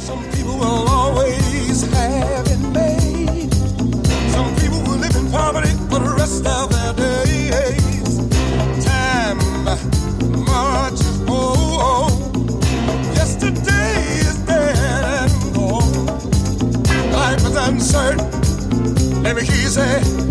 Some people will always have it made. Some people will live in poverty for the rest of their days. Time marches on. Yesterday is dead and gone. Life is uncertain. Let me hear you say.